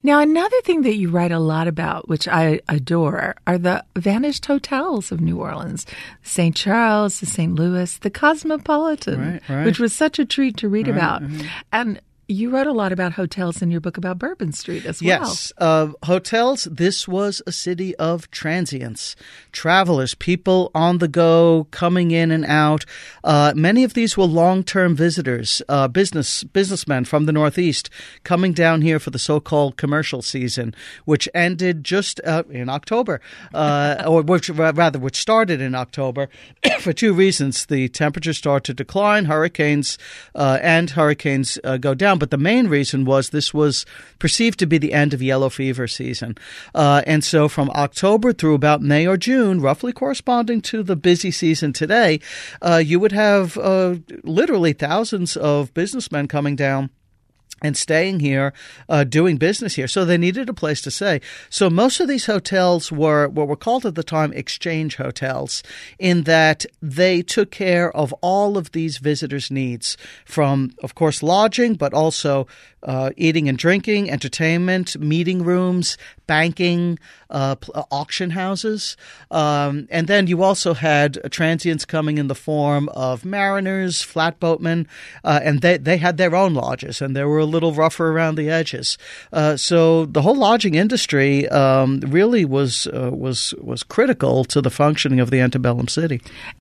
Now, another thing that you write a lot about, which I adore, are the vanished hotels of New Orleans. St. Charles, the St. Louis, the Cosmopolitan, right. which was such a treat to read about. Right. And you wrote a lot about hotels in your book about Bourbon Street as well. Yes. Hotels, this was a city of transients, travelers, people on the go, coming in and out. Many of these were long-term visitors, businessmen from the Northeast coming down here for the so-called commercial season, which ended just in October, which started in October for two reasons. The temperatures start to decline, hurricanes go down. But the main reason was this was perceived to be the end of yellow fever season. And so from October through about May or June, roughly corresponding to the busy season today, you would have literally thousands of businessmen coming down and staying here, doing business here. So they needed a place to stay. So most of these hotels were what were called at the time exchange hotels, in that they took care of all of these visitors' needs from, of course, lodging, but also eating and drinking, entertainment, meeting rooms, banking, auction houses. And then you also had transients coming in the form of mariners, flatboatmen, and they had their own lodges, and they were a little rougher around the edges. So the whole lodging industry really was critical to the functioning of the antebellum city.